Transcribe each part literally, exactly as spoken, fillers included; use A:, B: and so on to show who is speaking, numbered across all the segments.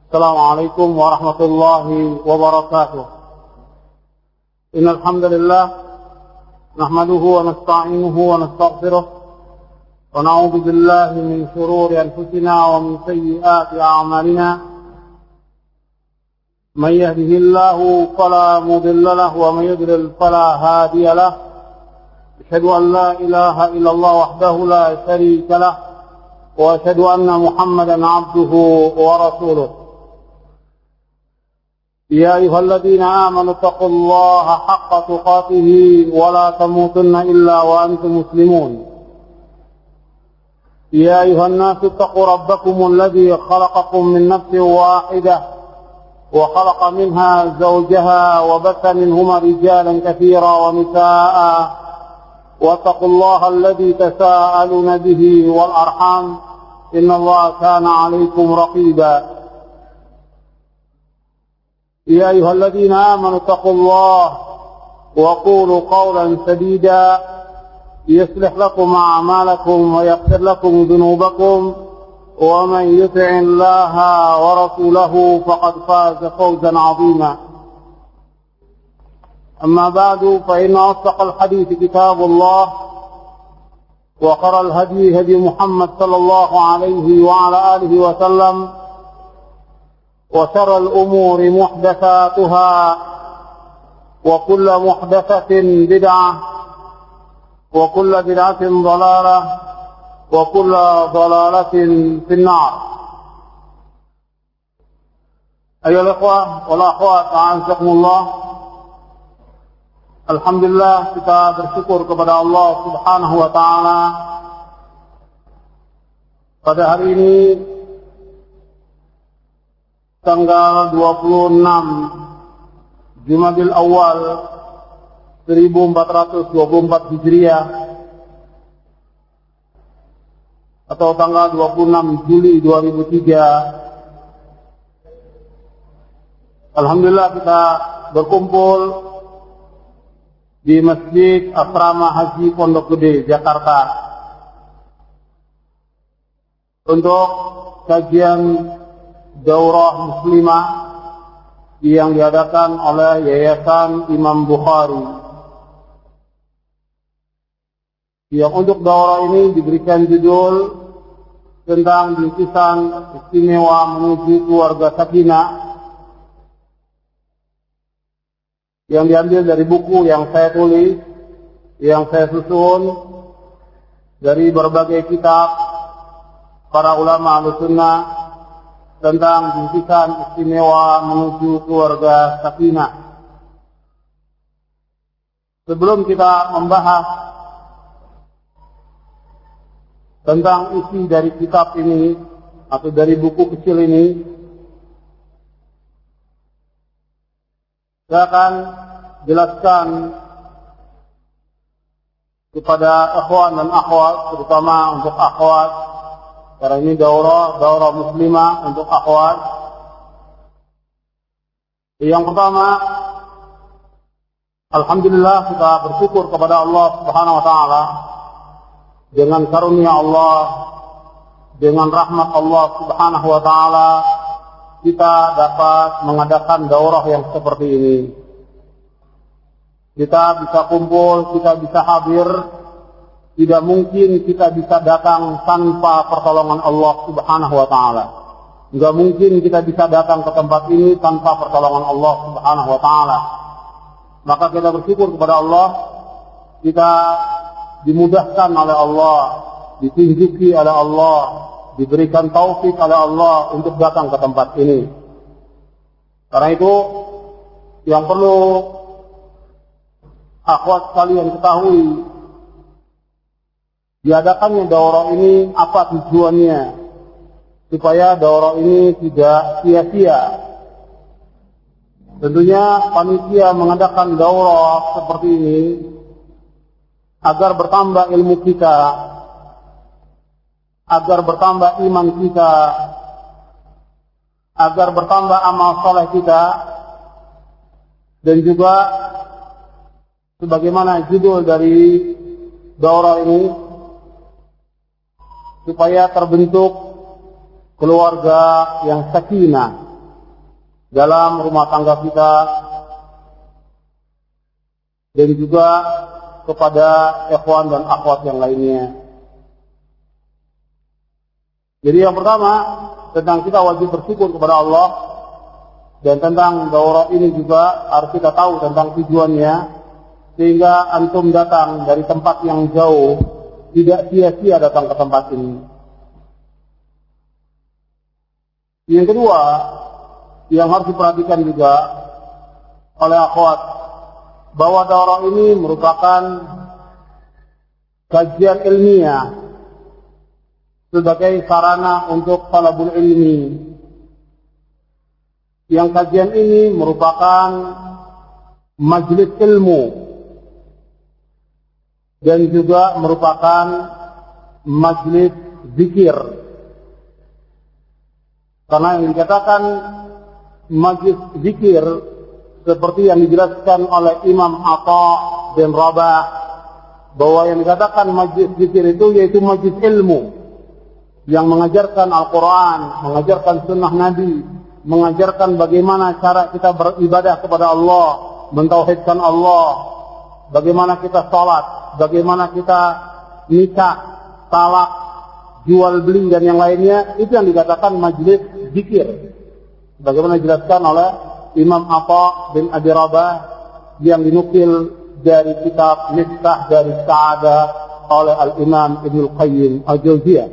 A: السلام عليكم ورحمة الله وبركاته. إن الحمد لله نحمده ونستعينه ونستغفره ونعوذ بالله من شرور أنفسنا ومن سيئات أعمالنا. من يهده الله فلا مضل له ومن يضلل فلا هادي له. أشهد أن لا إله إلا الله وحده لا شريك له وأشهد أن محمدا عبده ورسوله. يا أيها الذين آمنوا اتقوا الله حق تقاته ولا تموتن إلا وأنتم مسلمون. يا أيها الناس اتقوا ربكم الذي خلقكم من نفس واحدة وخلق منها زوجها وبث منهما رجالا كثيرا ونساء واتقوا الله الذي تساءلون به والأرحام إن الله كان عليكم رقيبا. يا أيها الذين آمنوا اتقوا الله وقولوا قولا سديدا يصلح لكم أعمالكم ويغفر لكم ذنوبكم ومن يطع الله ورسوله فقد فاز فوزا عظيما. أما بعد فإن أصدق الحديث كتاب الله وخير الهدي هدي محمد صلى الله عليه وعلى آله وسلم وشر الأمور محدثاتها وكل محدثة بدعة وكل بدعة ضلالة وكل ضلالة في النار. أيها الأخوة والأخوات أعزكم الله. Alhamdulillah, kita bersyukur kepada Allah Subhanahu wa taala pada hari ini tanggal dua puluh enam Jumadil Awal seribu empat ratus dua puluh empat Hijriah atau tanggal dua puluh enam Juli dua ribu tiga. Alhamdulillah, kita berkumpul di Masjid Asrama Haji Pondok Gede, Jakarta untuk kajian daurah muslimah yang diadakan oleh Yayasan Imam Bukhari. Yang untuk daurah ini diberikan judul tentang bingkisan istimewa menuju keluarga sakinah, yang diambil dari buku yang saya tulis, yang saya susun dari berbagai kitab para ulama Ahlussunnah tentang bingkisan istimewa menuju keluarga sakinah. Sebelum kita membahas tentang isi dari kitab ini atau dari buku kecil ini, saya akan jelaskan kepada ikhwan dan akhwat, terutama untuk akhwat, karena ini daurah, daurah muslimah untuk akhwat. Yang pertama, alhamdulillah, kita bersyukur kepada Allah Subhanahu wa taala dengan karunia Allah, dengan rahmat Allah Subhanahu wa taala kita dapat mengadakan daurah yang seperti ini. Kita bisa kumpul, kita bisa hadir. Tidak mungkin kita bisa datang tanpa pertolongan Allah Subhanahu wa taala. Tidak mungkin kita bisa datang ke tempat ini tanpa pertolongan Allah Subhanahu wa taala. Maka kita bersyukur kepada Allah, kita dimudahkan oleh Allah, ditunjuki oleh Allah, diberikan taufik oleh Allah untuk datang ke tempat ini. Karena itu yang perlu akhwat sekalian ketahui, diadakannya daurah ini apa tujuannya? Supaya daurah ini tidak sia-sia. Tentunya panitia mengadakan daurah seperti ini agar bertambah ilmu kita, agar bertambah iman kita, agar bertambah amal soleh kita, dan juga sebagaimana judul dari daurah ini, supaya terbentuk keluarga yang sakinah, dalam rumah tangga kita, dan juga kepada ikhwan dan akhwat yang lainnya. Jadi yang pertama, tentang kita wajib bersyukur kepada Allah, dan tentang daurah ini juga harus kita tahu tentang tujuannya, sehingga antum datang dari tempat yang jauh tidak sia-sia datang ke tempat ini. Yang kedua, yang harus diperhatikan juga oleh akhwat, bahwa daurah ini merupakan kajian ilmiah sebagai sarana untuk talabul ilmi. Yang kajian ini merupakan majelis ilmu dan juga merupakan majelis zikir. Karena yang dikatakan majelis zikir seperti yang dijelaskan oleh Imam Atha bin Rabah, bahwa yang dikatakan majelis zikir itu yaitu majelis ilmu yang mengajarkan Al-Quran, mengajarkan sunnah Nabi, mengajarkan bagaimana cara kita beribadah kepada Allah, mentauhidkan Allah, bagaimana kita sholat, bagaimana kita nikah, talak, jual beli dan yang lainnya. Itu yang dikatakan majelis zikir, bagaimana dijelaskan oleh Imam Atha bin Abi Rabah yang dinukil dari kitab Miftah dari Sa'adah oleh Al-Imam Ibnul Qayyim Al-Jauziyah.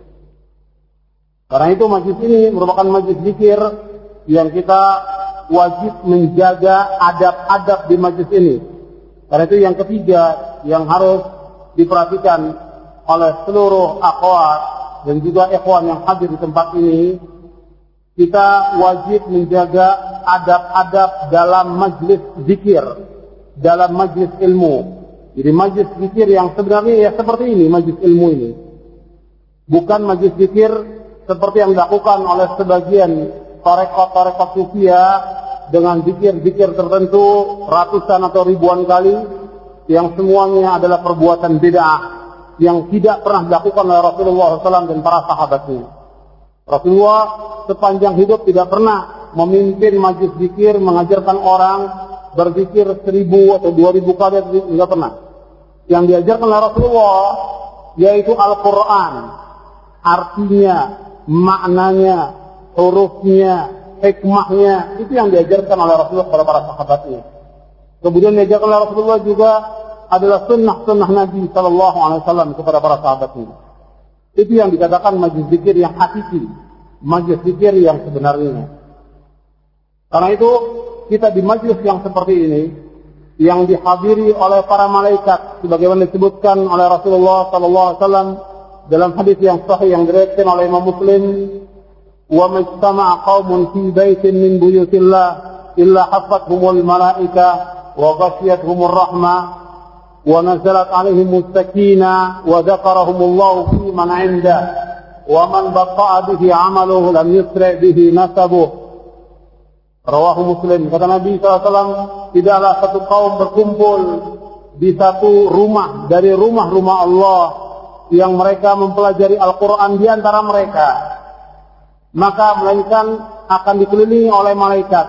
A: Karena itu majlis ini merupakan majlis zikir yang kita wajib menjaga adab-adab di majlis ini. Karena itu yang ketiga yang harus diperhatikan oleh seluruh akhwat dan juga ikhwan yang hadir di tempat ini, kita wajib menjaga adab-adab dalam majlis zikir, dalam majlis ilmu. Jadi majlis zikir yang sebenarnya ya seperti ini, majlis ilmu ini. Bukan majlis zikir seperti yang dilakukan oleh sebagian tarekat-tarekat sufia dengan zikir-zikir tertentu ratusan atau ribuan kali, yang semuanya adalah perbuatan bid'ah yang tidak pernah dilakukan oleh Rasulullah shallallahu alaihi wasallam dan para sahabatnya. Rasulullah sepanjang hidup tidak pernah memimpin majlis zikir, mengajarkan orang berzikir seribu atau dua ribu kali, tidak pernah. Yang diajarkan oleh Rasulullah yaitu Al-Quran, artinya, maknanya, hurufnya, hikmahnya, itu yang diajarkan oleh Rasulullah kepada para sahabatnya. Kemudian diajarkan oleh Rasulullah juga adalah sunnah-sunnah Nabi Sallallahu Alaihi Wasallam kepada para sahabatnya. Itu yang dikatakan majlis zikir yang hakiki, majlis zikir yang sebenarnya. Karena itu kita di majlis yang seperti ini, yang dihadiri oleh para malaikat, sebagaimana disebutkan oleh Rasulullah Sallallahu Alaihi Wasallam dalam hadis yang sahih yang diriwayatkan oleh Imam Muslim, wa majtama'a qaumun fi baitin min buyutillah illa hafathumul malaika wa ghashiyatuhumur rahmah wa nazalat alaihimus sakinah wa dzakarahumullahu fi man 'inda wa man batta'a bihi 'amaluhu lam yusri' bihi nasabuh. Rawahu Muslim. Kata Nabi sallallahu alaihi wasallam, tidaklah satu kaum berkumpul di satu rumah dari rumah-rumah Allah yang mereka mempelajari Al-Quran di antara mereka, maka melainkan akan dikelilingi oleh malaikat,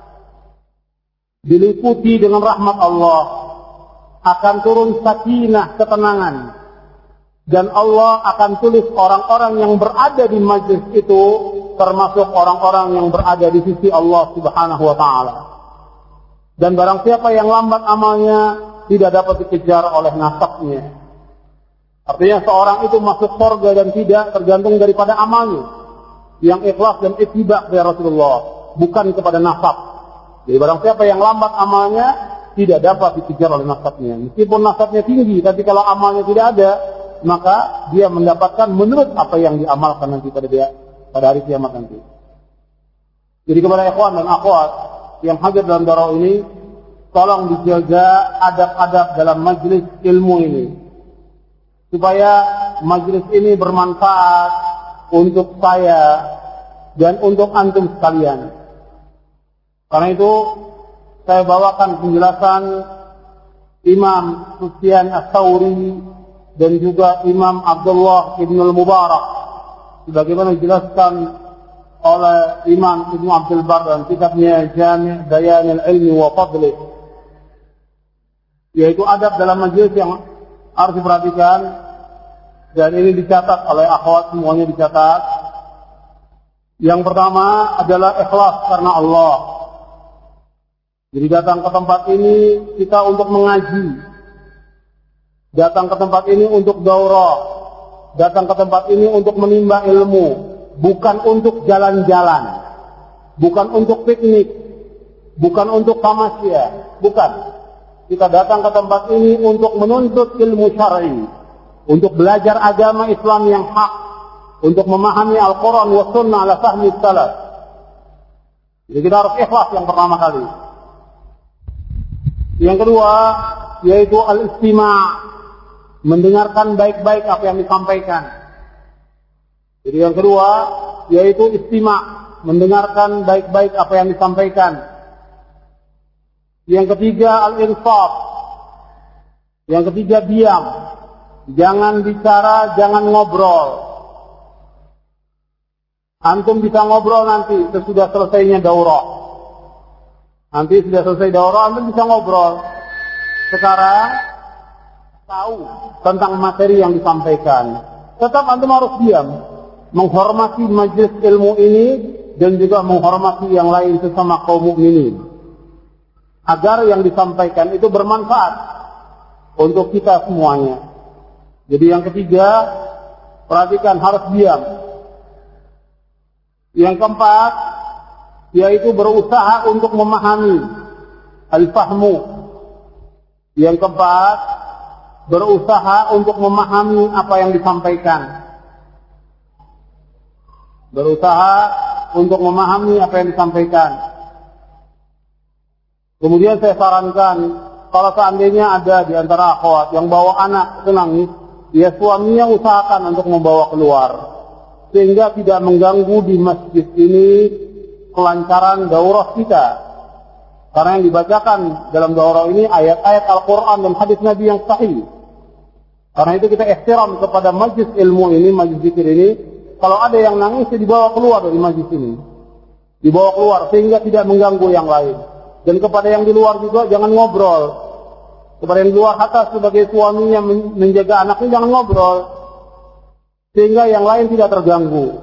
A: diliputi dengan rahmat Allah, akan turun sakinah, ketenangan, dan Allah akan tulis orang-orang yang berada di majlis itu termasuk orang-orang yang berada di sisi Allah Subhanahu wa Ta'ala. Dan barang siapa yang lambat amalnya tidak dapat dikejar oleh nasabnya. Artinya seorang itu masuk surga dan tidak tergantung daripada amalnya yang ikhlas dan ittiba kepada Rasulullah, bukan kepada nasab. Jadi barang siapa yang lambat amalnya tidak dapat dikejar oleh nasabnya. Meskipun nasabnya tinggi, tapi kalau amalnya tidak ada, maka dia mendapatkan menurut apa yang diamalkan nanti pada dia pada hari kiamat nanti. Jadi kepada ikhwan dan akhwat yang hadir dalam daurah ini, tolong dijaga adab-adab dalam majlis ilmu ini, supaya majlis ini bermanfaat untuk saya dan untuk antum sekalian. Karena itu saya bawakan penjelasan Imam Sufyan Ats-Tsauri dan juga Imam Abdullah Ibn al-Mubarak sebagaimana dijelaskan oleh Imam Ibnu Abdul Bar dalam kitabnya Jami' Bayanil Ilmi wa Fadlih, yaitu adab dalam majelis yang harus diperhatikan, dan ini dicatat oleh akhwat, semuanya dicatat. Yang pertama adalah ikhlas karena Allah. Jadi datang ke tempat ini kita untuk mengaji, datang ke tempat ini untuk daurah, datang ke tempat ini untuk menimba ilmu, bukan untuk jalan-jalan, bukan untuk piknik, bukan untuk tamasya, bukan. Kita datang ke tempat ini untuk menuntut ilmu syar'i, untuk belajar agama Islam yang hak, untuk memahami Al-Quran wa Sunnah ala fahmi salaf. Jadi kita harus ikhlas yang pertama kali. Yang kedua yaitu al-istima', mendengarkan baik-baik apa yang disampaikan. Jadi yang kedua yaitu istima', mendengarkan baik-baik apa yang disampaikan. Yang ketiga al-insaf. Yang ketiga diam. Jangan bicara, jangan ngobrol. Antum bisa ngobrol nanti sesudah selesainya daurah. Nanti sudah selesai daurah, antum bisa ngobrol. Sekarang tahu tentang materi yang disampaikan. Tetap antum harus diam, menghormati majelis ilmu ini dan juga menghormati yang lain sesama kaum mukminin, agar yang disampaikan itu bermanfaat untuk kita semuanya. Jadi yang ketiga, perhatikan, harus diam. Yang keempat, yaitu berusaha untuk memahami, al-fahmu. Yang keempat, berusaha untuk memahami apa yang disampaikan. Berusaha untuk memahami apa yang disampaikan. Kemudian saya sarankan, kalau seandainya ada di antara akhwat yang bawa anak itu nangis, ya suaminya usahakan untuk membawa keluar, sehingga tidak mengganggu di masjid ini kelancaran daurah kita. Karena yang dibacakan dalam daurah ini ayat-ayat Al-Quran dan hadis Nabi yang sahih. Karena itu kita ihtiram kepada majlis ilmu ini, majlis zikir ini. Kalau ada yang nangis, dibawa keluar dari majlis ini, dibawa keluar sehingga tidak mengganggu yang lain. Dan kepada yang di luar juga jangan ngobrol. Kepada yang di luar atas sebagai suaminya menjaga anaknya jangan ngobrol, sehingga yang lain tidak terganggu.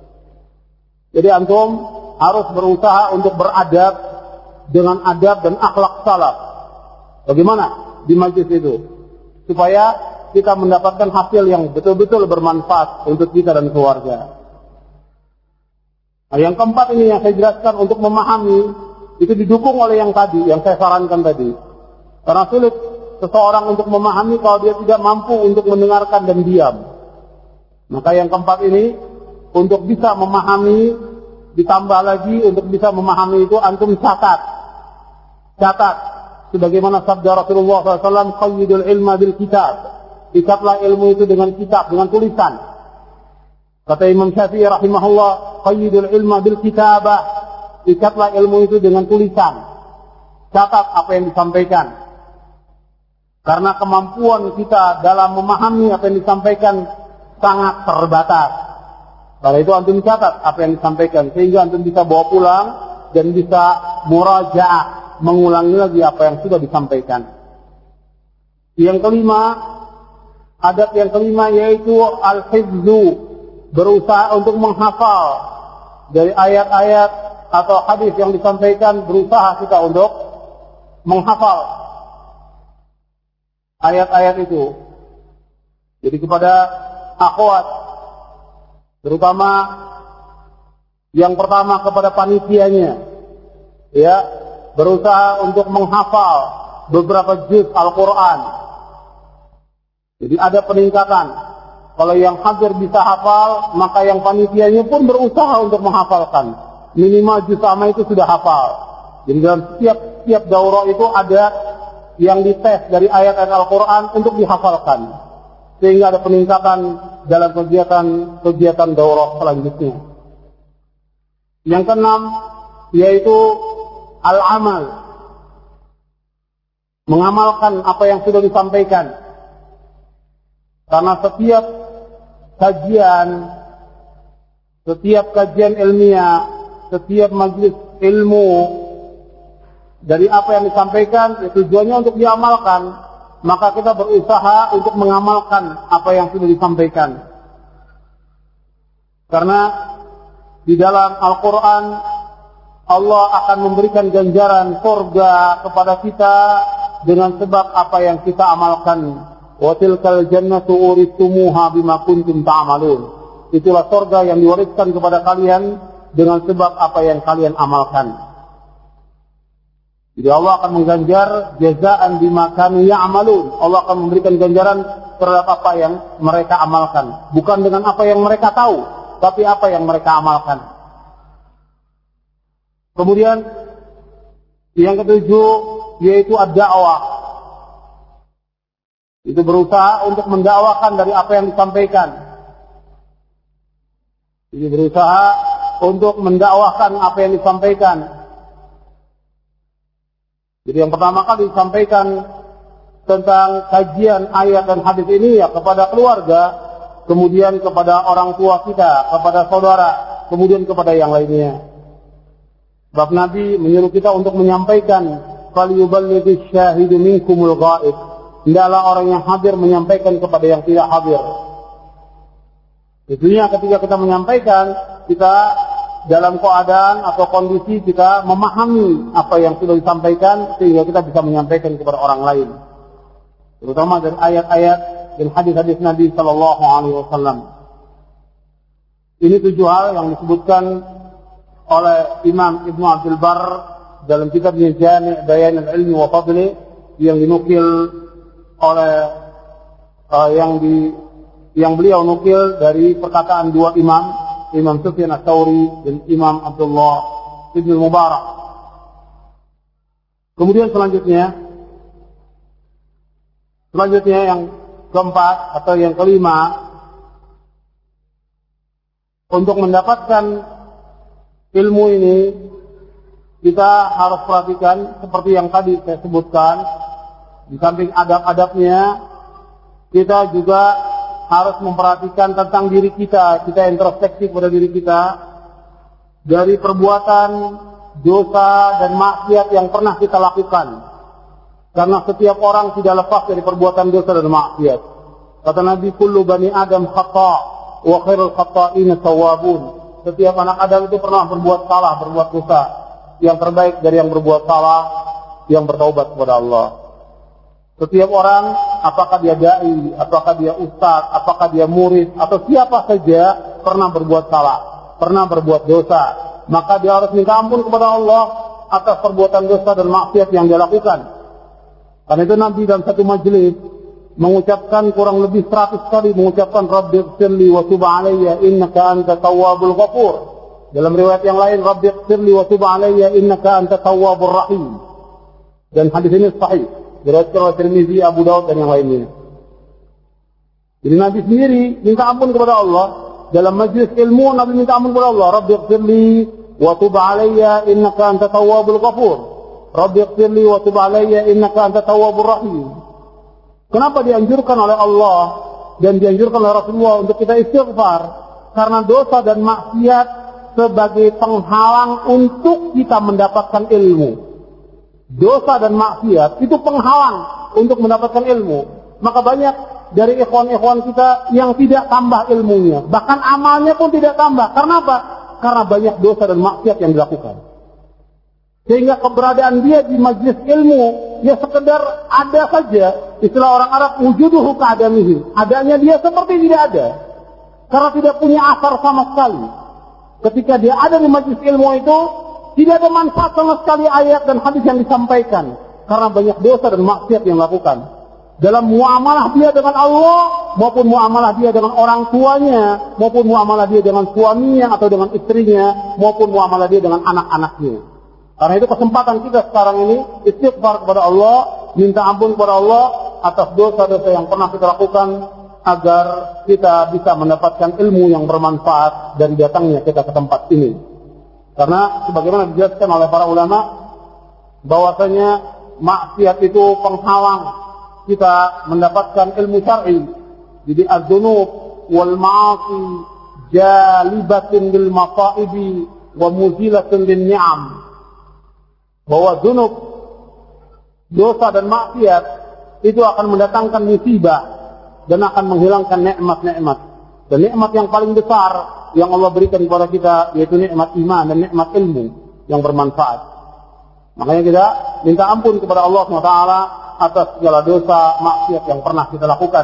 A: Jadi antum harus berusaha untuk beradab dengan adab dan akhlak salaf. Bagaimana di majlis itu? Supaya kita mendapatkan hasil yang betul-betul bermanfaat untuk kita dan keluarga. Nah, yang keempat ini yang saya jelaskan untuk memahami, itu didukung oleh yang tadi, yang saya sarankan tadi. Karena sulit seseorang untuk memahami kalau dia tidak mampu untuk mendengarkan dan diam. Maka yang keempat ini, untuk bisa memahami, ditambah lagi untuk bisa memahami itu, antum catat. Catat. Sebagaimana sabda Rasulullah shallallahu alaihi wasallam, qayyidul ilma bil kitab. Ikatlah ilmu itu dengan kitab, dengan tulisan. Kata Imam Syafi'i rahimahullah, qayyidul ilma bil kitabah. Ikatlah ilmu itu dengan tulisan. Catat apa yang disampaikan. Karena kemampuan kita dalam memahami apa yang disampaikan sangat terbatas. Karena itu antum catat apa yang disampaikan, sehingga antum bisa bawa pulang dan bisa murajaah, mengulangi lagi apa yang sudah disampaikan. Yang kelima, adab yang kelima yaitu al-hifzu, berusaha untuk menghafal dari ayat-ayat atau hadis yang disampaikan, berusaha kita untuk menghafal ayat-ayat itu. Jadi kepada akhwat, terutama yang pertama kepada panitianya, ya, berusaha untuk menghafal beberapa juz Al-Quran. Jadi ada peningkatan. Kalau yang hadir bisa hafal, maka yang panitianya pun berusaha untuk menghafalkan. Minimal juz sama itu sudah hafal. Jadi dalam setiap setiap daurah itu ada yang dites dari ayat-ayat Al-Quran untuk dihafalkan, sehingga ada peningkatan dalam kegiatan-kegiatan daurah selanjutnya. Yang keenam yaitu al-amal, mengamalkan apa yang sudah disampaikan. Karena setiap kajian, setiap kajian ilmiah, setiap majelis ilmu, dari apa yang disampaikan, ya tujuannya untuk diamalkan, maka kita berusaha untuk mengamalkan apa yang sudah disampaikan. Karena di dalam Al-Quran, Allah akan memberikan ganjaran surga kepada kita dengan sebab apa yang kita amalkan. Wa tilkal jannatu uristumuha bima kuntum ta'malun. Itulah surga yang diwariskan kepada kalian dengan sebab apa yang kalian amalkan. Jadi Allah akan mengganjar jazaan bima kanu ya'malun. Allah akan memberikan ganjaran terhadap apa yang mereka amalkan, bukan dengan apa yang mereka tahu, tapi apa yang mereka amalkan. Kemudian yang ketujuh yaitu ad-da'wah. Itu berusaha untuk mendakwakan dari apa yang disampaikan. Jadi berusaha untuk mendakwahkan apa yang disampaikan. Jadi yang pertama kali disampaikan tentang kajian ayat dan hadis ini ya kepada keluarga, kemudian kepada orang tua kita, kepada saudara, kemudian kepada yang lainnya. Sebab Nabi menyuruh kita untuk menyampaikan, falyuballighish syahidu minkumul ghaib. Hendaklah orang yang hadir menyampaikan kepada yang tidak hadir. Tentunya ketika kita menyampaikan, kita dalam keadaan atau kondisi kita memahami apa yang sudah disampaikan sehingga kita bisa menyampaikan kepada orang lain. Terutama dari ayat-ayat dan hadis-hadis Nabi Sallallahu Alaihi Wasallam. Ini tujuh hal yang disebutkan oleh Imam Ibnu Abdul Barr dalam kitabnya Jami' Bayan al-Ilmi wa Fadli yang dinukil oleh uh, yang di yang beliau nukil dari perkataan dua imam, Imam Sufyan Ats-Tsauri dan Imam Abdullah Ibn Mubarak. Kemudian selanjutnya selanjutnya yang keempat atau yang kelima, untuk mendapatkan ilmu ini kita harus perhatikan seperti yang tadi saya sebutkan. Di samping adab-adabnya, kita juga harus memperhatikan tentang diri kita. Kita introspeksi pada diri kita dari perbuatan dosa dan maksiat yang pernah kita lakukan. Karena setiap orang tidak lepas dari perbuatan dosa dan maksiat. Kata Nabi, kullu bani Adam khata' wa khairul khata'ina tawwabun. Setiap anak Adam itu pernah berbuat salah, berbuat dosa. Yang terbaik dari yang berbuat salah, yang bertaubat kepada Allah. Setiap orang, apakah dia dai, apakah dia ustaz, apakah dia murid, atau siapa saja pernah berbuat salah, pernah berbuat dosa. Maka dia harus minta ampun kepada Allah atas perbuatan dosa dan maksiat yang dia lakukan. Karena itu Nabi dalam satu majelis mengucapkan kurang lebih seratus kali mengucapkan Rabbighfirli wa tub alayya innaka anta tawwabul ghafur. Dalam riwayat yang lain, Rabbighfirli wa tub alayya innaka anta tawwabur rahim. Dan hadis ini sahih. Diriwayatkan oleh Tirmizi, Abu Daud dan yang lainnya. Jadi Nabi sendiri minta ampun kepada Allah dalam majlis ilmu. Nabi minta ampun kepada Allah. Rabbighfirli wa tub alayya innaka anta tawwabul ghafur. Rabbighfirli wa tub alayya innaka anta tawwabur rahim. Kenapa dianjurkan oleh Allah dan dianjurkan oleh Rasulullah untuk kita istighfar? Karena dosa dan maksiat sebagai penghalang untuk kita mendapatkan ilmu. Dosa dan maksiat itu penghalang untuk mendapatkan ilmu. Maka banyak dari ikhwan-ikhwan kita yang tidak tambah ilmunya. Bahkan amalnya pun tidak tambah. Karena apa? Karena banyak dosa dan maksiat yang dilakukan. Sehingga keberadaan dia di majlis ilmu, ya sekedar ada saja. Istilah orang Arab, wujuduhu ka'adamihi. Adanya dia seperti tidak ada. Karena tidak punya asar sama sekali. Ketika dia ada di majlis ilmu itu, tidak ada manfaat sama sekali ayat dan hadis yang disampaikan. Karena banyak dosa dan maksiat yang dilakukan. Dalam muamalah dia dengan Allah, maupun muamalah dia dengan orang tuanya, maupun muamalah dia dengan suaminya atau dengan istrinya, maupun muamalah dia dengan anak-anaknya. Karena itu kesempatan kita sekarang ini istighfar kepada Allah, minta ampun kepada Allah atas dosa-dosa yang pernah kita lakukan, agar kita bisa mendapatkan ilmu yang bermanfaat dari datangnya kita ke tempat ini. Karena sebagaimana dijelaskan oleh para ulama, bahwasanya maksiat itu penghalang kita mendapatkan ilmu syar'i. Jadi az-dzunub wal ma'asi jalibatun lil masaibi wa muzilatun lin ni'am. Bahwa dzunub, dosa dan maksiat itu akan mendatangkan musibah dan akan menghilangkan nikmat-nikmat. Dan nikmat yang paling besar yang Allah berikan kepada kita yaitu nikmat iman dan nikmat ilmu yang bermanfaat. Makanya kita minta ampun kepada Allah subhanahu wa taala atas segala dosa maksiat yang pernah kita lakukan.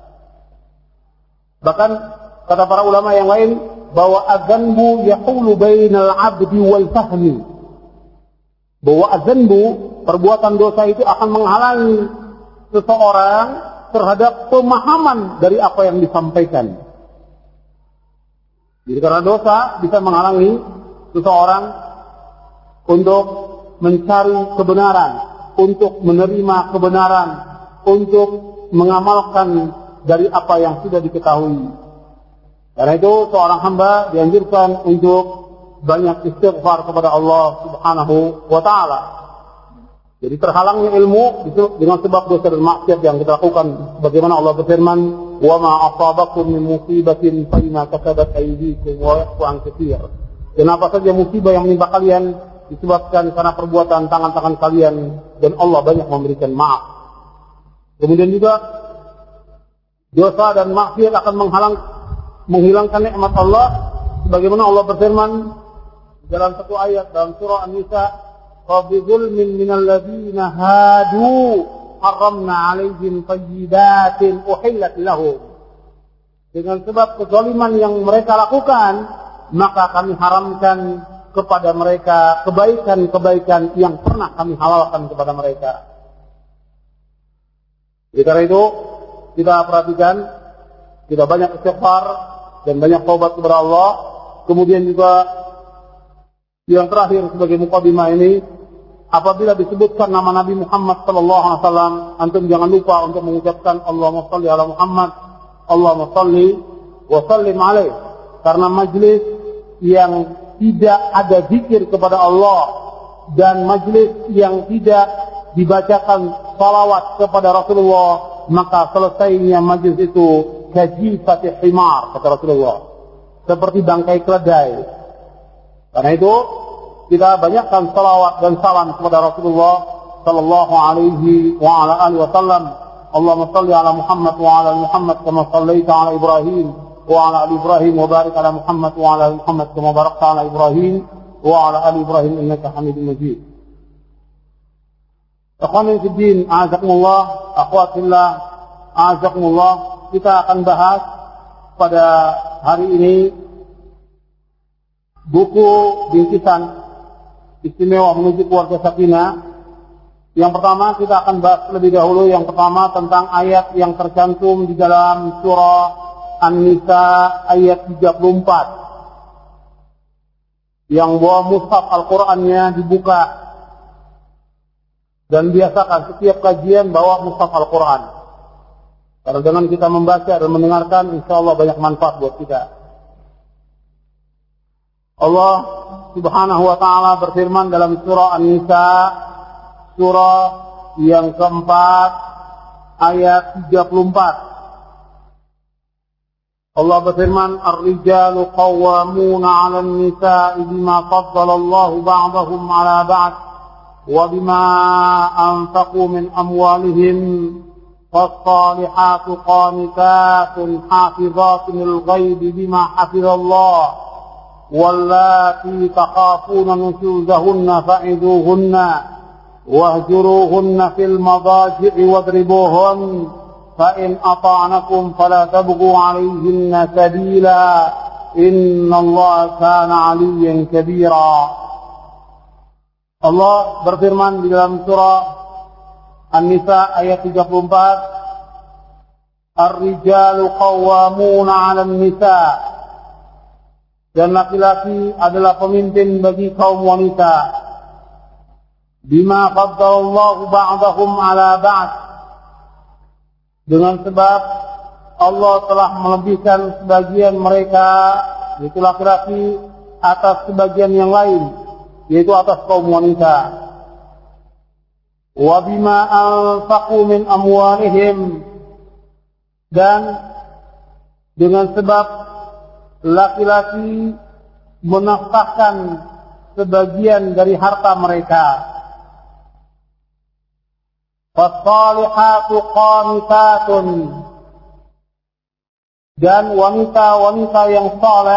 A: Bahkan kata para ulama yang lain bahwa adzanbu yaqulu bainal 'abdi wal fahmi. Bahwa adzanbu, perbuatan dosa itu akan menghalangi seseorang terhadap pemahaman dari apa yang disampaikan. Jadi karena dosa bisa menghalangi seseorang untuk mencari kebenaran, untuk menerima kebenaran, untuk mengamalkan dari apa yang sudah diketahui. Karena itu seorang hamba dianjurkan untuk banyak istighfar kepada Allah Subhanahu wa taala. Jadi terhalangnya ilmu itu dengan sebab dosa dan maksiat yang kita lakukan. Bagaimana Allah berfirman, "Wa ma asabakum min musibatin fa bima kasabat aydikum wa ya'fu an katsir." Dan apa saja musibah yang menimpa kalian disebabkan karena perbuatan tangan-tangan kalian dan Allah banyak memberikan maaf. Kemudian juga dosa dan maksiat akan menghalang menghilangkan nikmat Allah sebagaimana Allah berfirman dalam satu ayat dalam surah An-Nisa, "Fa bi dzulmin minal ladzina hadu haramna 'alaihim thayyibatin uhillat lahum." Dengan sebab kezaliman yang mereka lakukan, maka kami haramkan kepada mereka kebaikan-kebaikan yang pernah kami halalkan kepada mereka. Jadi karena itu kita perhatikan, kita banyak istighfar dan banyak taubat kepada Allah. Kemudian juga yang terakhir sebagai muqaddimah ini, apabila disebutkan nama Nabi Muhammad sallallahu alaihi wasallam, antum jangan lupa untuk mengucapkan Allahumma shalli ala Muhammad, Allahumma shalli wa sallim alaihi. Karena majlis yang tidak ada zikir kepada Allah dan majlis yang tidak dibacakan salawat kepada Rasulullah, maka selesainya majlis itu kajifati himar, kata Rasulullah, seperti bangkai keledai. Karena itu kita banyakkan salawat dan salam kepada Rasulullah sallallahu alaihi wa ala alihi wasallam. Allahumma shalli ala Muhammad wa ala Muhammad kama shallaita ala Ibrahim wa ala ali Ibrahim wa barik ala Muhammad wa ala Muhammad kama barakta ala Ibrahim wa ala ali Ibrahim innaka Hamidum Majid. Ikhwani fi din, a'azakumullah, akhwat fillah, a'azakumullah. Kita akan bahas pada hari ini buku bingkisan istimewa menuju keluarga sakinah. Yang pertama kita akan bahas lebih dahulu yang pertama tentang ayat yang tercantum di dalam surah An-Nisa ayat tiga puluh empat. Yang bawa mushaf Al-Qur'annya dibuka dan biasakan setiap kajian bawa mushaf Al-Qur'an. Karena dengan kita membaca dan mendengarkan, insya Allah banyak manfaat buat kita. Allah Subhanahu wa ta'ala berfirman dalam surah An-Nisa, surah yang keempat, ayat tiga puluh empat. Allah berfirman, "Ar-rijalu qawwamuna 'alan nisa'i bima faddala Allahu ba'dahum 'ala ba'd wa bima anfaqu min amwalihim." فالصالحات قانتات حافظات للغيب بما حفظ الله واللاتي تخافون نشوزهن فعظوهن واهجروهن في المضاجع واضربوهن فإن أطعنكم فلا تبغوا عليهن سبيلا إن الله كان عليا كبيرا. Allah berfirman di dalam surah An-Nisa ayat tiga puluh empat, "Ar-rijalu qawwamuna 'alan nisa." Dan laki-laki adalah pemimpin bagi kaum wanita. Bima faddalallahu ba'dahum 'ala ba'd. Dengan sebab Allah telah melebihkan sebagian mereka, yaitu laki-laki, atas sebagian yang lain, yaitu atas kaum wanita. Wa bima anfaqu min amwalihim, dan dengan sebab laki-laki menafkahkan sebagian dari harta mereka. Fassalihatu qanitatun, dan wanita-wanita yang saleh,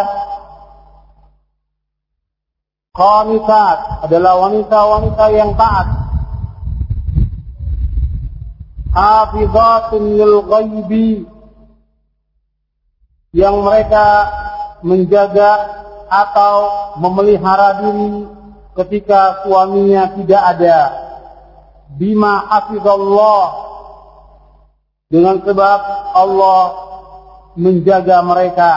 A: qanitat adalah wanita-wanita yang taat, hafizatun lil ghaibi, yang mereka menjaga atau memelihara diri ketika suaminya tidak ada, bima hafizallah, dengan sebab Allah menjaga mereka.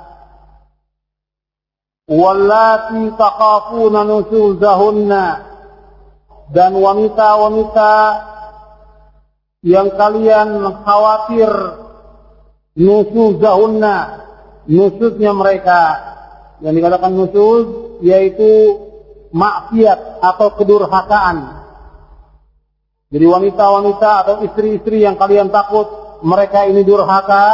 A: Wallati takhafuna nusuzahunna, dan wanita-wanita yang kalian khawatir nusuzahunna, nusuznya mereka. Yang dikatakan nusuz yaitu maksiat atau kedurhakaan. Jadi wanita-wanita atau istri-istri yang kalian takut mereka ini durhaka,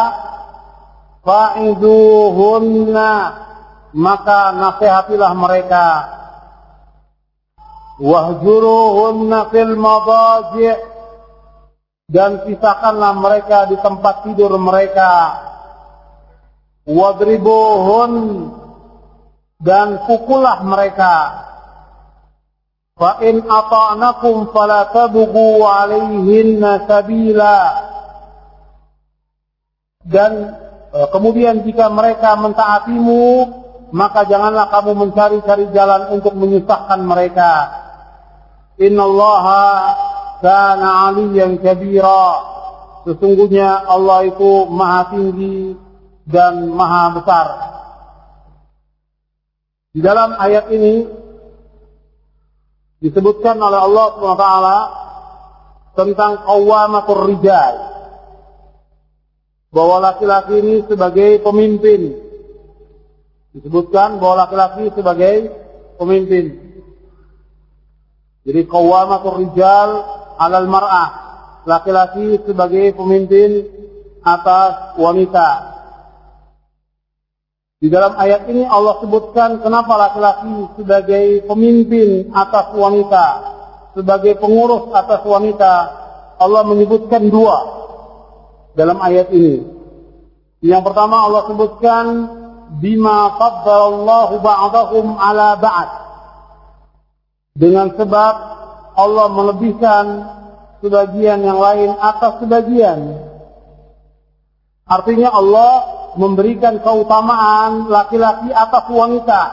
A: fa'iduhunna, maka nasihatilah mereka. Wahjuruhunna fil madaji', dan pisahkanlah mereka di tempat tidur mereka. Wadribuhun, dan pukullah mereka. Fa in ata'nakum fala tabghu 'alaihinna sabila, dan e, kemudian jika mereka mentaatimu, maka janganlah kamu mencari-cari jalan untuk menyusahkan mereka. Innallaha kana 'aliyyan kabira, sesungguhnya Allah itu maha tinggi dan maha besar. Di dalam ayat ini disebutkan oleh Allah subhanahu wa taala tentang qawwamatur rijal, bahwa laki-laki ini sebagai pemimpin. Disebutkan bahwa laki-laki sebagai pemimpin. Jadi qawwamatur rijal 'alal mar'ah, laki-laki sebagai pemimpin atas wanita. Di dalam ayat ini Allah sebutkan kenapa laki-laki sebagai pemimpin atas wanita, sebagai pengurus atas wanita. Allah menyebutkan dua dalam ayat ini. Yang pertama Allah sebutkan bima faddalallahu ba'dahum ala ba'd, dengan sebab Allah melebihkan sebagian yang lain atas sebagian. Artinya Allah memberikan keutamaan laki-laki atas wanita.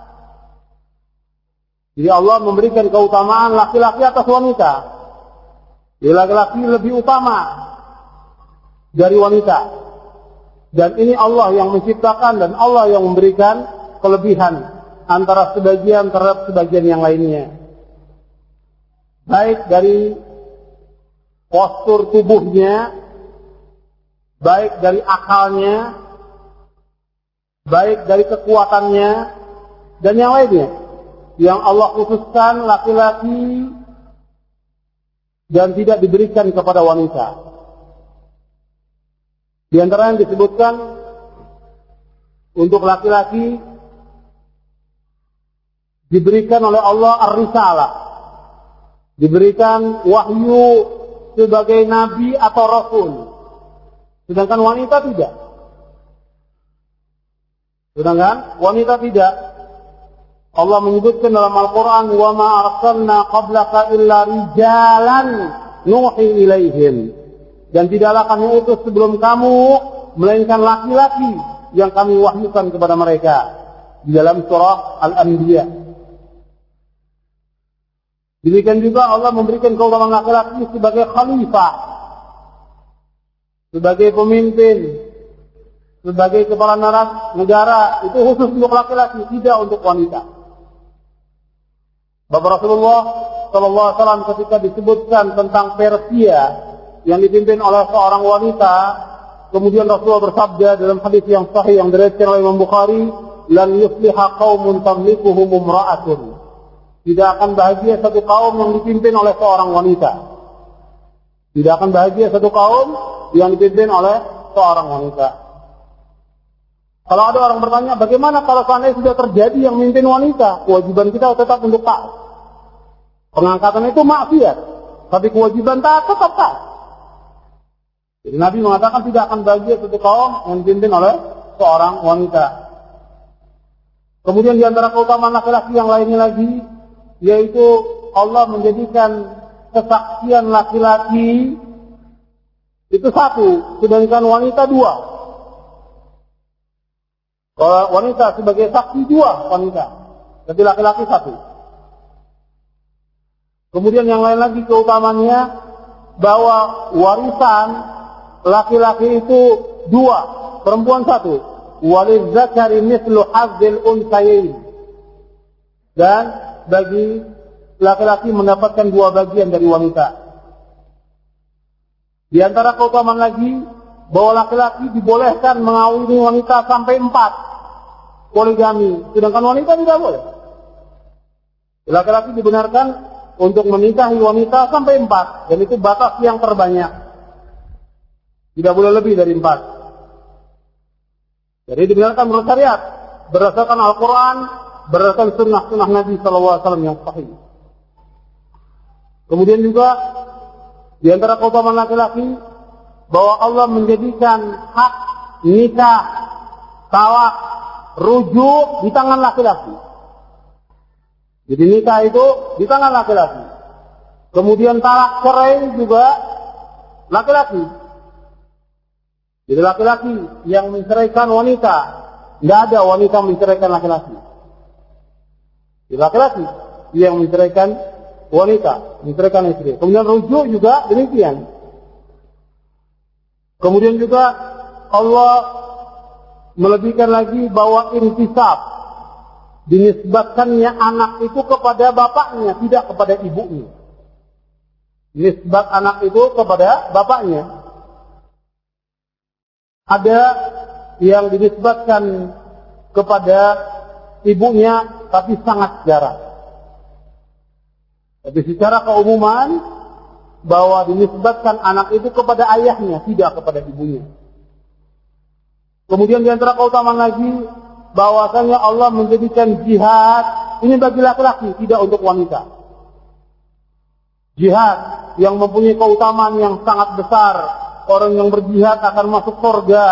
A: Jadi Allah memberikan keutamaan laki-laki atas wanita. Jadi laki-laki lebih utama dari wanita. Dan ini Allah yang menciptakan dan Allah yang memberikan kelebihan antara sebagian terhadap sebagian yang lainnya. Baik dari postur tubuhnya, baik dari akalnya, baik dari kekuatannya, dan yang lainnya. Yang Allah khususkan laki-laki dan tidak diberikan kepada wanita. Di antara yang disebutkan untuk laki-laki diberikan oleh Allah ar-risalah, diberikan wahyu sebagai nabi atau rasul, sedangkan wanita tidak. Sedangkan wanita tidak. Allah menyebutkan dalam Al-Quran, wa ma arsalna qablaka illa rijalan nuhi ilaihim, dan tidaklah kami utus sebelum kamu melainkan laki-laki yang kami wahyukan kepada mereka. Di dalam surah Al-Anbiya. Demikian juga Allah memberikan keutamaan laki-laki sebagai khalifah, sebagai pemimpin, sebagai kepala negara. Itu khusus untuk laki-laki, tidak untuk wanita. Bapak Rasulullah Sallallahu Alaihi Wasallam ketika disebutkan tentang Persia yang dipimpin oleh seorang wanita, kemudian Rasulullah bersabda dalam hadis yang sahih yang diriwayatkan oleh Imam Bukhari, "Lan yufliha qaumun tamlikuhum imra'atun." Tidak akan bahagia satu kaum yang dipimpin oleh seorang wanita. Tidak akan bahagia satu kaum yang dipimpin oleh seorang wanita. Kalau ada orang bertanya, bagaimana kalau seandainya sudah terjadi yang memimpin wanita? Kewajiban kita tetap untuk taat. Pengangkatan itu maksiat, tapi kewajiban taat tetap taat. Jadi Nabi mengatakan tidak akan bahagia suatu kaum yang dipimpin oleh seorang wanita. Kemudian di antara keutamaan laki-laki yang lainnya lagi, yaitu Allah menjadikan kesaksian laki-laki itu satu, sedangkan wanita dua. Kalau wanita sebagai saksi dua wanita, tapi laki-laki satu. Kemudian yang lain lagi keutamaannya bahwa warisan laki-laki itu dua, perempuan satu. Walizzakari mithlu hazzil unsayain. Dan bagi laki-laki mendapatkan dua bagian dari wanita. Di antara keutamaan lagi bahwa laki-laki dibolehkan mengawini wanita sampai empat, poligami, sedangkan wanita tidak boleh. Laki-laki dibenarkan untuk menikahi wanita sampai empat, dan itu batas yang terbanyak. Tidak boleh lebih dari empat. Jadi dibenarkan menurut syariat, berdasarkan Al-Quran, berdasarkan sunnah-sunnah Nabi Sallallahu Alaihi Wasallam yang sahih. Kemudian juga di antara keutamaan laki-laki bahwa Allah menjadikan hak nikah, talak, rujuk di tangan laki-laki. Jadi nikah itu di tangan laki-laki. Kemudian talak cerai juga laki-laki. Jadi laki-laki yang menceraikan wanita, tidak ada wanita menceraikan laki-laki. Jadi laki-laki yang menceraikan wanita, menceraikan istri. Kemudian rujuk juga demikian. Kemudian juga Allah melebihkan lagi bahwa intisab, dinisbatkannya anak itu kepada bapaknya, tidak kepada ibunya. Nisbat anak itu kepada bapaknya. Ada yang dinisbatkan kepada ibunya, tapi sangat jarang. Tapi secara keumuman, bahwa dinisbatkan anak itu kepada ayahnya, tidak kepada ibunya. Kemudian di antara keutamaan lagi, bahwasanya Allah menjadikan jihad ini bagi laki-laki, tidak untuk wanita. Jihad yang mempunyai keutamaan yang sangat besar. Orang yang berjihad akan masuk surga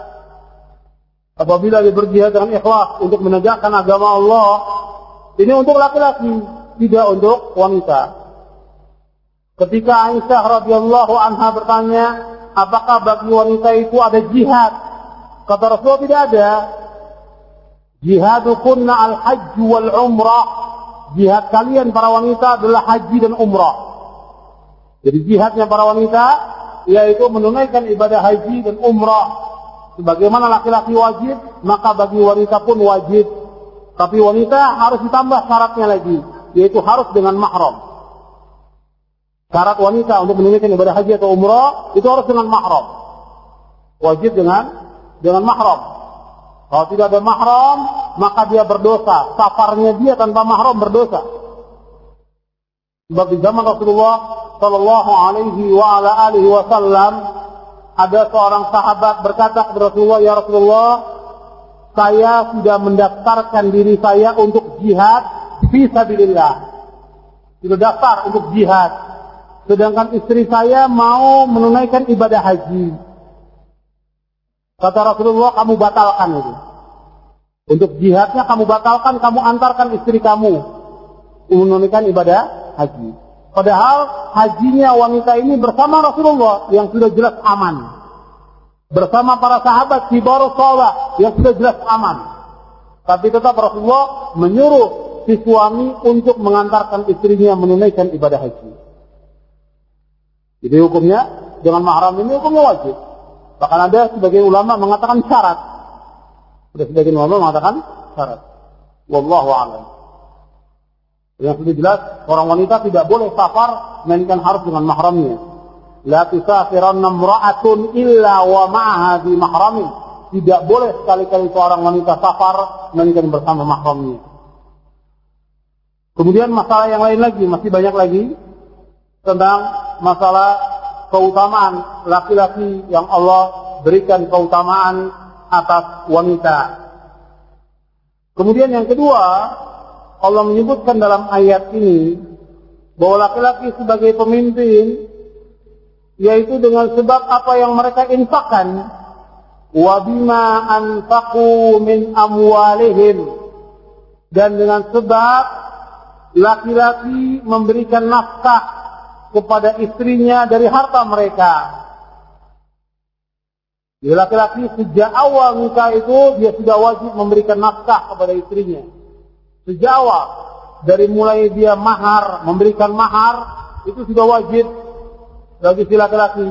A: apabila dia berjihad dengan ikhlas untuk menegakkan agama Allah. Ini untuk laki-laki, tidak untuk wanita. Ketika Aisyah radhiyallahu anha bertanya, apakah bagi wanita itu ada jihad? Kata Rasulullah, tidak ada. Jihadukunna al-hajj wal umrah. Jihad kalian para wanita adalah haji dan umrah. Jadi jihadnya para wanita yaitu menunaikan ibadah haji dan umrah. Sebagaimana laki-laki wajib, maka bagi wanita pun wajib. Tapi wanita harus ditambah syaratnya lagi, yaitu harus dengan mahram. Syarat wanita untuk menunaikan ibadah haji atau umrah itu harus dengan mahram. Wajib dengan dengan mahram. Kalau tidak ada mahram, maka dia berdosa. Safarnya dia tanpa mahram berdosa. Sebab di zaman Rasulullah Sallallahu Alaihi wa ala alihi Wasallam ada seorang sahabat berkata kepada Rasulullah, ya Rasulullah, saya sudah mendaftarkan diri saya untuk jihad fi sabilillah. Sudah daftar untuk jihad. Sedangkan istri saya mau menunaikan ibadah haji. Kata Rasulullah, kamu batalkan itu. Untuk jihadnya kamu batalkan, kamu antarkan istri kamu menunaikan ibadah haji. Padahal hajinya wanita ini bersama Rasulullah yang sudah jelas aman. Bersama para sahabat kibarus sahabat yang sudah jelas aman. Tapi tetap Rasulullah menyuruh si suami untuk mengantarkan istrinya menunaikan ibadah haji. Jadi hukumnya dengan mahram ini hukumnya wajib. Bahkan ada sebagian ulama mengatakan syarat. Ada sebagian ulama mengatakan syarat. Wallahu a'lam. Yang sudah jelas, orang wanita tidak boleh safar melainkan harus dengan mahramnya. La tusafiranna imra'atun illa wa ma'aha bi mahramin. Tidak boleh sekali-kali seorang wanita safar melainkan bersama mahramnya. Kemudian masalah yang lain lagi, masih banyak lagi tentang masalah keutamaan laki-laki yang Allah berikan keutamaan atas wanita. Kemudian yang kedua, Allah menyebutkan dalam ayat ini bahwa laki-laki sebagai pemimpin, yaitu dengan sebab apa yang mereka infakkan, wa bima anfaqu min amwalihim, dan dengan sebab laki-laki memberikan nafkah kepada istrinya dari harta mereka. Jadi laki-laki sejak awal nikah itu dia sudah wajib memberikan nafkah kepada istrinya. Sejak awal, dari mulai dia mahar, memberikan mahar, itu sudah wajib bagi si laki-laki.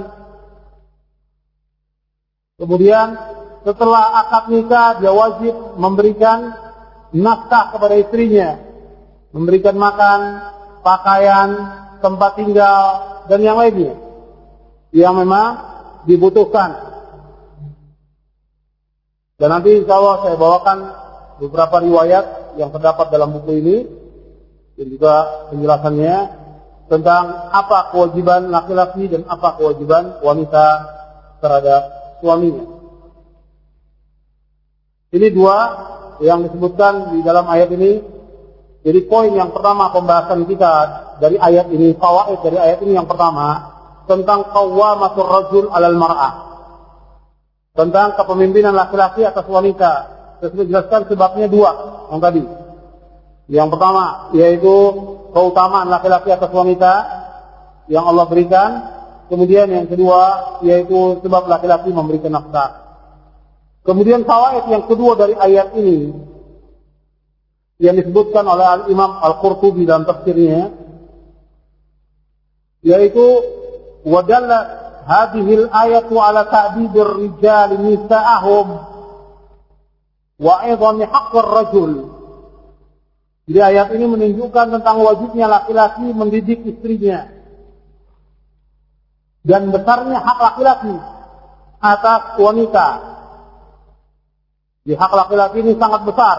A: Kemudian setelah akad nikah dia wajib memberikan nafkah kepada istrinya, memberikan makan, pakaian, tempat tinggal, dan yang lainnya yang memang dibutuhkan. Dan nanti insya Allah saya bawakan beberapa riwayat yang terdapat dalam buku ini dan juga penjelasannya tentang apa kewajiban laki-laki dan apa kewajiban wanita terhadap suaminya. Ini dua yang disebutkan di dalam ayat ini. Jadi poin yang pertama pembahasan kita dari ayat ini, fawaid dari ayat ini yang pertama tentang qawwamatur rajul 'alal mar'ah, tentang kepemimpinan laki-laki atas wanita. Saya sudah jelaskan sebabnya dua yang tadi. Yang pertama yaitu keutamaan laki-laki atas wanita yang Allah berikan. Kemudian yang kedua yaitu sebab laki-laki memberikan nafkah. Kemudian fawaid yang kedua dari ayat ini yang disebutkan oleh Al-Imam Al-Qurtubi dalam tafsirnya, yaitu wadalla hadhil ayatu ala ta'didir rijal nisa'ahum wa idhami haqqir rajul. Jadi ayat ini menunjukkan tentang wajibnya laki-laki mendidik istrinya dan besarnya hak laki-laki atas wanita. Di hak laki-laki ini sangat besar.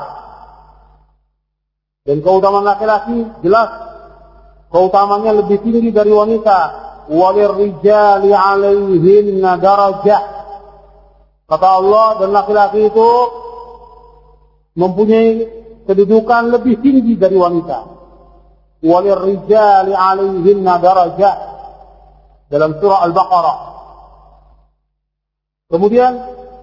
A: Dan keutamaan laki-laki jelas keutamanya lebih tinggi dari wanita. Walir rijali 'alaihinna darajah. Kata Allah, dan laki-laki itu mempunyai kedudukan lebih tinggi dari wanita. Walir rijali 'alaihinna darajah dalam surah Al-Baqarah. Kemudian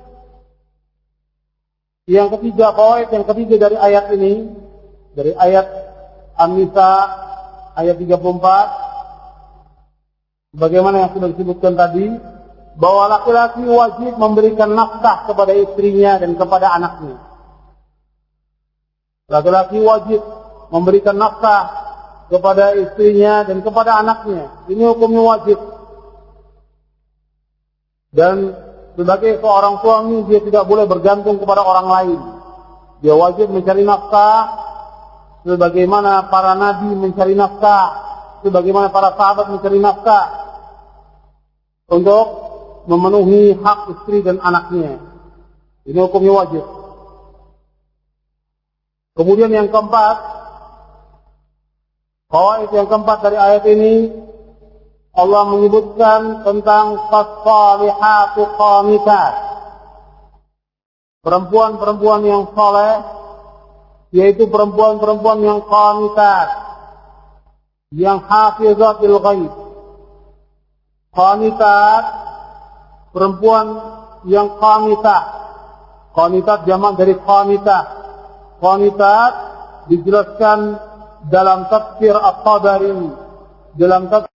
A: yang ketiga, fawaid yang ketiga dari ayat ini, dari ayat An-Nisa ayat tiga puluh empat, bagaimana yang sudah disebutkan tadi, bahwa laki-laki wajib memberikan nafkah kepada istrinya dan kepada anaknya. Laki-laki wajib memberikan nafkah kepada istrinya dan kepada anaknya. Ini hukumnya wajib. Dan sebagai seorang suami dia tidak boleh bergantung kepada orang lain. Dia wajib mencari nafkah sebagaimana para nabi mencari nafkah, sebagaimana para sahabat mencari nafkah untuk memenuhi hak istri dan anaknya. Ini hukumnya wajib. Kemudian yang keempat, fawaid yang keempat dari ayat ini, Allah menyebutkan tentang fasalihatu qanitat, perempuan-perempuan yang saleh, yaitu perempuan-perempuan yang qanitat, yang hafizatil ghaib. Qanitat, perempuan yang qanitah. Qanitat jamak dari qanitah. Qanitat dijelaskan dalam tafsir At-Tabari, dalam tafsir